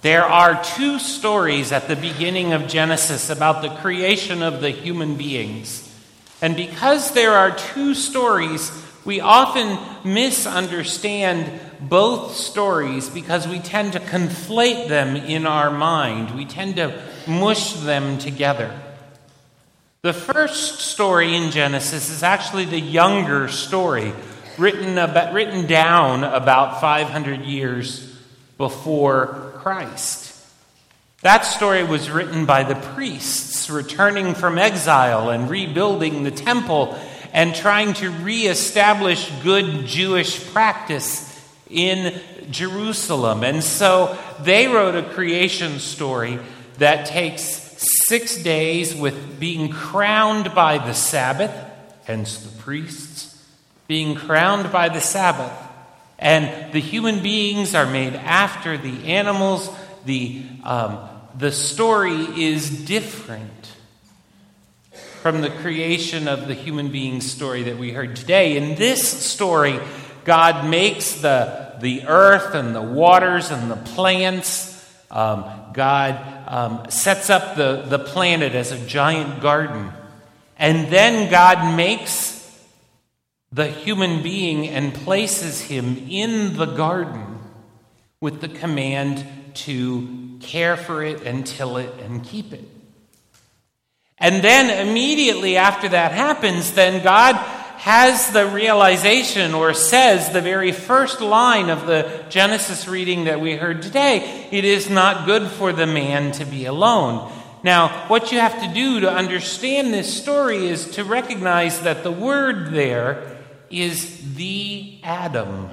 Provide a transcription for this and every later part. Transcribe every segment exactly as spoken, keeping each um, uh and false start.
There are two stories at the beginning of Genesis about the creation of the human beings. And because there are two stories, we often misunderstand both stories because we tend to conflate them in our mind. We tend to mush them together. The first story in Genesis is actually the younger story, written about, written down about five hundred years before Christ. That story was written by the priests returning from exile and rebuilding the temple and trying to reestablish good Jewish practice in Jerusalem. And so they wrote a creation story that takes six days with being crowned by the Sabbath, hence the priests, being crowned by the Sabbath. And the human beings are made after the animals. The, um, the story is different from the creation of the human being story that we heard today. In this story, God makes the, the earth and the waters and the plants. Um, God um, sets up the, the planet as a giant garden. And then God makes the human being and places him in the garden with the command to care for it and till it and keep it. And then immediately after that happens, then God has the realization or says the very first line of the Genesis reading that we heard today, it is not good for the man to be alone. Now, what you have to do to understand this story is to recognize that the word there is the Adam.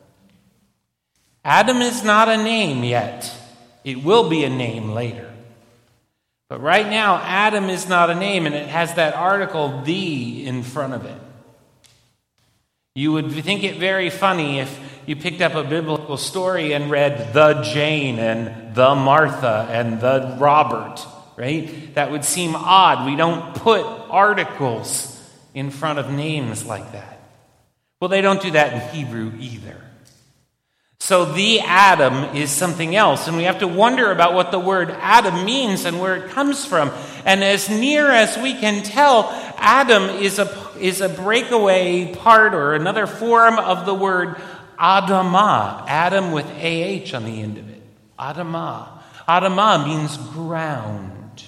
Adam is not a name yet. It will be a name later. But right now, Adam is not a name, and it has that article, the, in front of it. You would think it very funny if you picked up a biblical story and read the Jane and the Martha and the Robert, right? That would seem odd. We don't put articles in front of names like that. Well, they don't do that in Hebrew either. So the Adam is something else, and we have to wonder about what the word Adam means and where it comes from. And as near as we can tell, Adam is a is a breakaway part or another form of the word Adamah, Adam with A H on the end of it. Adamah. Adamah means ground.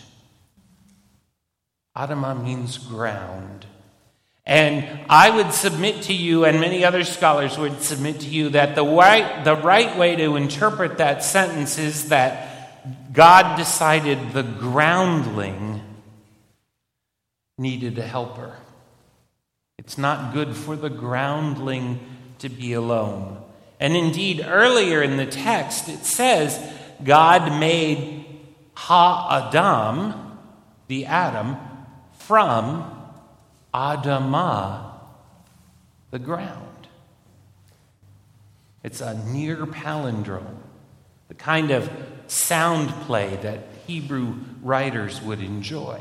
Adamah means ground. And I would submit to you, and many other scholars would submit to you, that the right, the right way to interpret that sentence is that God decided the groundling needed a helper. It's not good for the groundling to be alone. And indeed, earlier in the text, it says God made Ha-Adam, the Adam, from Adamah, the ground. It's a near palindrome, the kind of sound play that Hebrew writers would enjoy.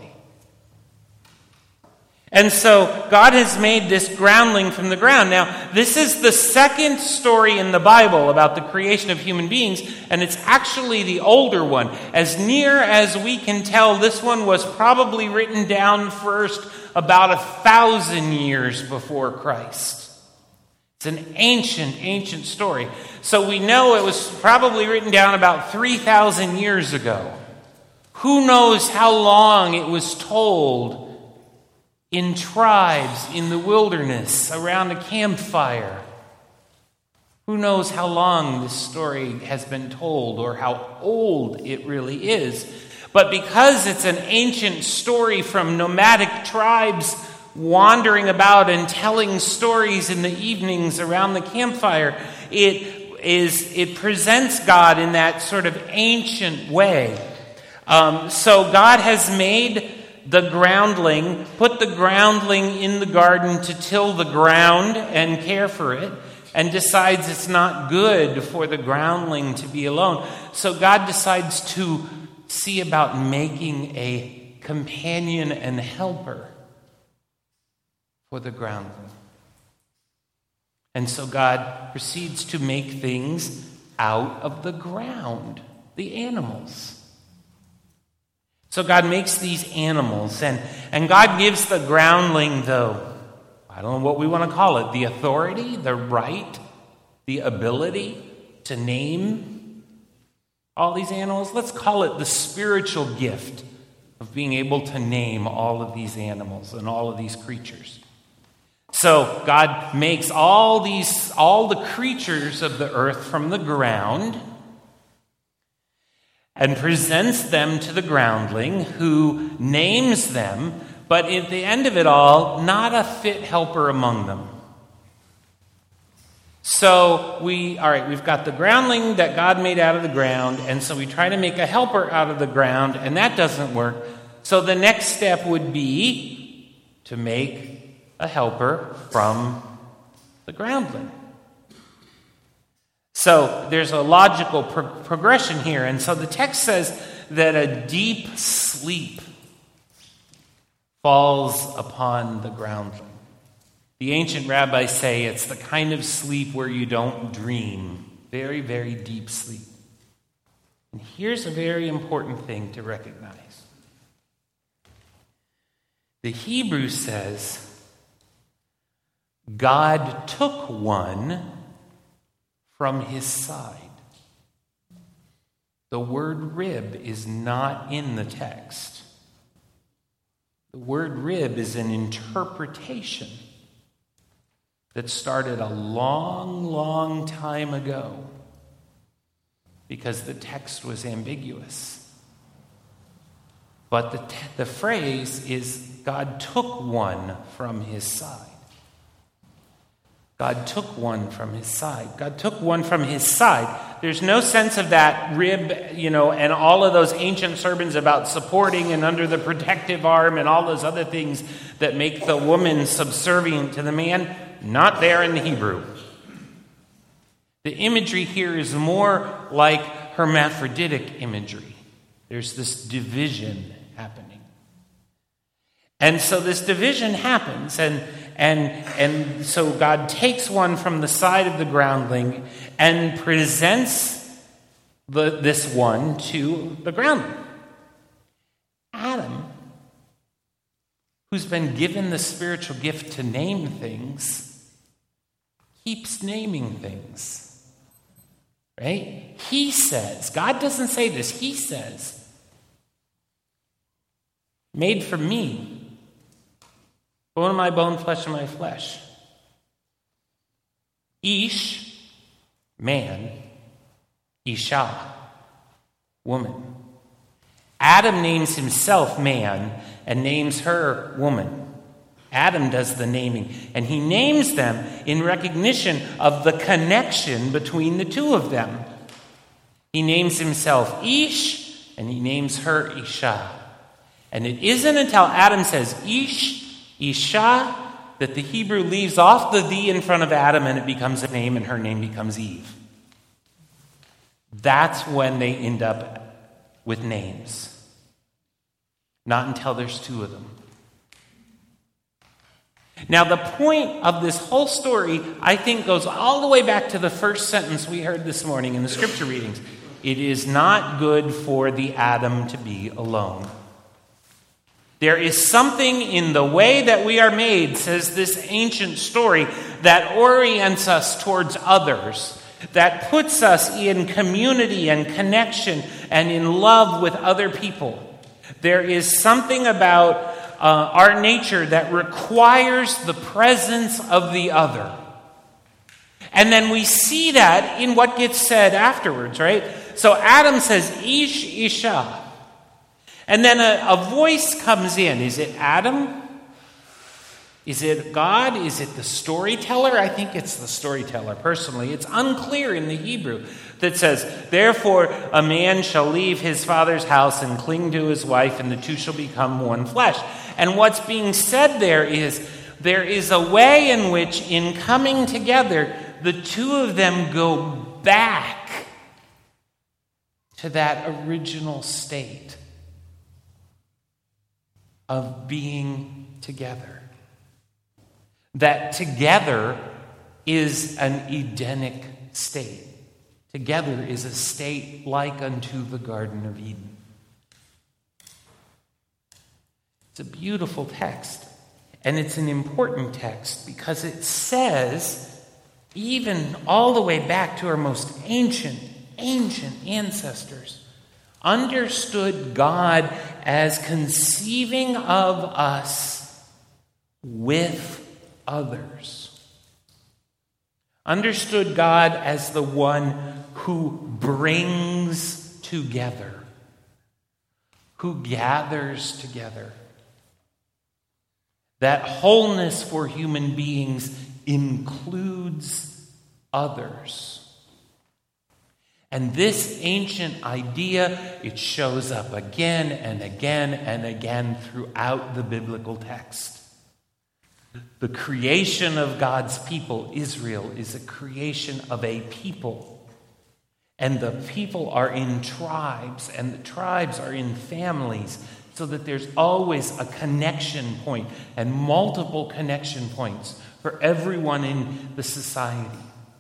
And so God has made this groundling from the ground. Now, this is the second story in the Bible about the creation of human beings, and it's actually the older one. As near as we can tell, this one was probably written down first about a thousand years before Christ. It's an ancient, ancient story. So we know it was probably written down about three thousand years ago. Who knows how long it was told in tribes in the wilderness around a campfire? Who knows how long this story has been told or how old it really is? But because it's an ancient story from nomadic tribes wandering about and telling stories in the evenings around the campfire, it is it presents God in that sort of ancient way. Um, so God has made the groundling, put the groundling in the garden to till the ground and care for it, and decides it's not good for the groundling to be alone. So God decides to see about making a companion and helper for the groundling. And so God proceeds to make things out of the ground. the animals. So God makes these animals, and, and God gives the groundling, though, I don't know what we want to call it, the authority, the right, the ability to name all these animals. Let's call it the spiritual gift of being able to name all of these animals and all of these creatures. So God makes all these, all the creatures of the earth from the ground and presents them to the groundling, who names them, but at the end of it all, not a fit helper among them. So we, all right, we've got the groundling that God made out of the ground, and so we try to make a helper out of the ground, and that doesn't work. So the next step would be to make a helper from the groundling. So there's a logical pro- progression here. And so the text says that a deep sleep falls upon the groundling. The ancient rabbis say it's the kind of sleep where you don't dream. Very, very deep sleep. And here's a very important thing to recognize. The Hebrew says, God took one from his side. The word rib is not in the text. The word rib is an interpretation that started a long, long time ago because the text was ambiguous. But the, te- the phrase is, God took one from his side. God took one from his side. God took one from his side. There's no sense of that rib, you know, and all of those ancient sermons about supporting and under the protective arm and all those other things that make the woman subservient to the man. Not there in the Hebrew. The imagery here is more like hermaphroditic imagery. There's this division happening. And so this division happens, and and and so God takes one from the side of the groundling and presents the, this one to the groundling. Adam, who's been given the spiritual gift to name things, keeps naming things. Right? He says, God doesn't say this, he says, made for me, bone of my bone, flesh of my flesh. Ish, man. Isha, woman. Adam names himself man and names her woman. Adam does the naming, and he names them in recognition of the connection between the two of them. He names himself Ish, and he names her Isha. And it isn't until Adam says Ish, Isha, that the Hebrew leaves off the thee in front of Adam and it becomes a name and her name becomes Eve. That's when they end up with names. Not until there's two of them. Now, the point of this whole story, I think, goes all the way back to the first sentence we heard this morning in the scripture readings. It is not good for the Adam to be alone. There is something in the way that we are made, says this ancient story, that orients us towards others, that puts us in community and connection and in love with other people. There is something about uh, our nature that requires the presence of the other. And then we see that in what gets said afterwards, right? So Adam says, Ish, Isha. And then a, a voice comes in. Is it Adam? Is it God? Is it the storyteller? I think it's the storyteller, personally. It's unclear in the Hebrew that says, therefore a man shall leave his father's house and cling to his wife, and the two shall become one flesh. And what's being said there is, there is a way in which, in coming together, the two of them go back to that original state of being together. That together is an Edenic state. together is a state like unto the Garden of Eden. It's a beautiful text, and it's an important text because it says, even all the way back to our most ancient, ancient ancestors, understood God as conceiving of us with others. Understood God as the one who brings together, who gathers together. That wholeness for human beings includes others. And this ancient idea, it shows up again and again and again throughout the biblical text. The creation of God's people, Israel, is a creation of a people. And the people are in tribes, and the tribes are in families, so that there's always a connection point and multiple connection points for everyone in the society.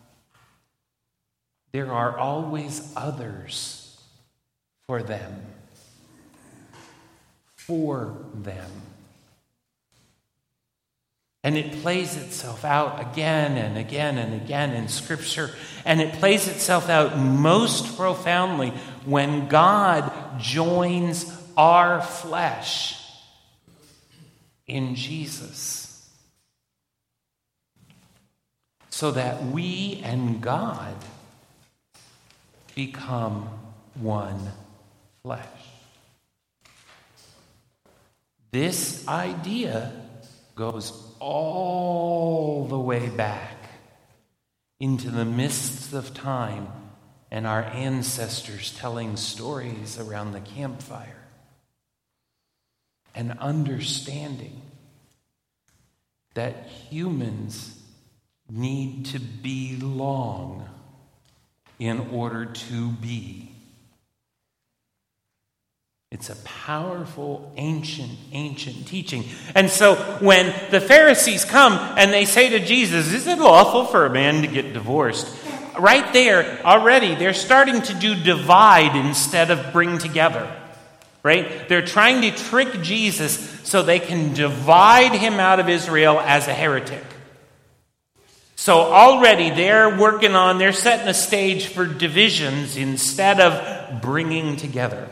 There are always others for them, for them. And it plays itself out again and again and again in Scripture. And it plays itself out most profoundly when God joins our flesh in Jesus, so that we and God become one flesh. This idea goes all the way back into the mists of time and our ancestors telling stories around the campfire and understanding that humans need to belong in order to be. It's a powerful, ancient, ancient teaching. And so when the Pharisees come and they say to Jesus, "Is it lawful for a man to get divorced?" Right there, already, they're starting to do divide instead of bring together. Right? They're trying to trick Jesus so they can divide him out of Israel as a heretic. So already they're working on, they're setting a stage for divisions instead of bringing together.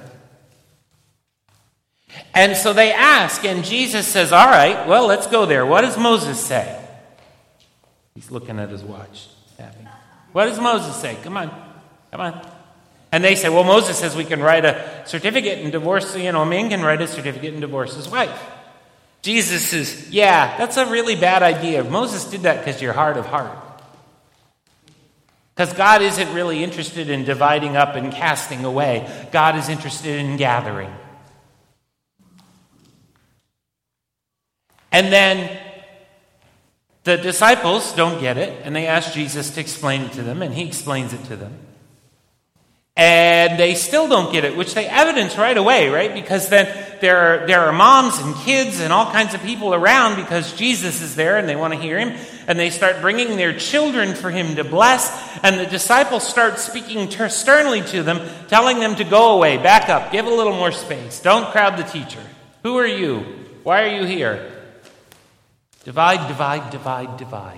And so they ask, and Jesus says, all right, well, let's go there. What does Moses say? He's looking at his watch. What does Moses say? Come on, come on. And they say, well, Moses says we can write a certificate and divorce, you know, a man can write a certificate and divorce his wife. Jesus says, yeah, that's a really bad idea. Moses did that because you're hard of heart. Because God isn't really interested in dividing up and casting away. God is interested in gathering. And then the disciples don't get it, and they ask Jesus to explain it to them, and he explains it to them. And they still don't get it, which they evidence right away, right? Because then there are, there are moms and kids and all kinds of people around because Jesus is there and they want to hear him. And they start bringing their children for him to bless. And the disciples start speaking ter- sternly to them, telling them to go away, back up, give a little more space. Don't crowd the teacher. Who are you? Why are you here? Divide, divide, divide, divide.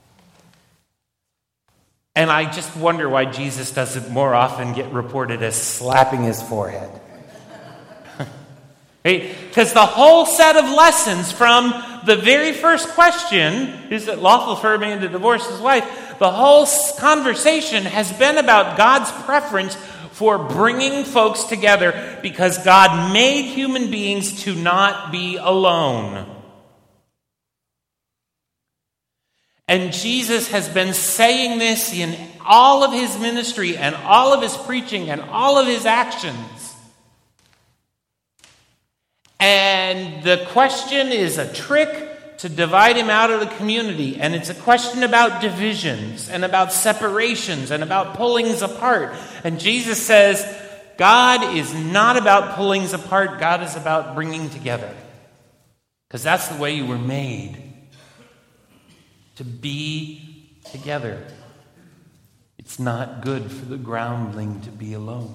And I just wonder why Jesus doesn't more often get reported as slapping his forehead. Because the whole set of lessons from the very first question, is it lawful for a man to divorce his wife? The whole conversation has been about God's preference for bringing folks together because God made human beings to not be alone. And Jesus has been saying this in all of his ministry and all of his preaching and all of his actions. And the question is a trick to divide him out of the community. And it's a question about divisions and about separations and about pullings apart. And Jesus says, God is not about pullings apart. God is about bringing together. Because that's the way you were made. To be together. It's not good for the groundling to be alone.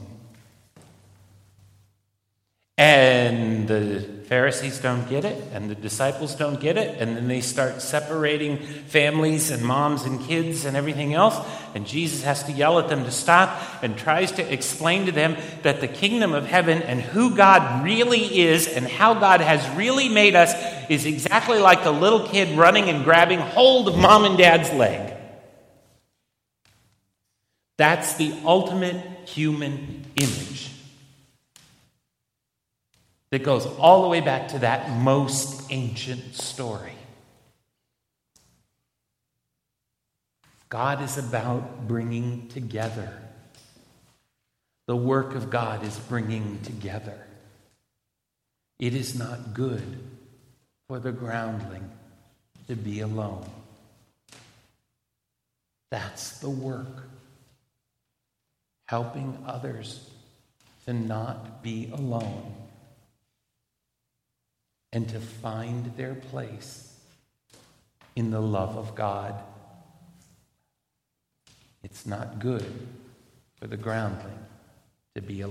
And the Pharisees don't get it, and the disciples don't get it, and then they start separating families and moms and kids and everything else, and Jesus has to yell at them to stop and tries to explain to them that the kingdom of heaven and who God really is and how God has really made us is exactly like the little kid running and grabbing hold of mom and dad's leg. That's the ultimate human image that goes all the way back to that most ancient story. God is about bringing together. The work of God is bringing together. It is not good for the groundling to be alone. That's the work. Helping others to not be alone and to find their place in the love of God. It's not good for the groundling to be alone.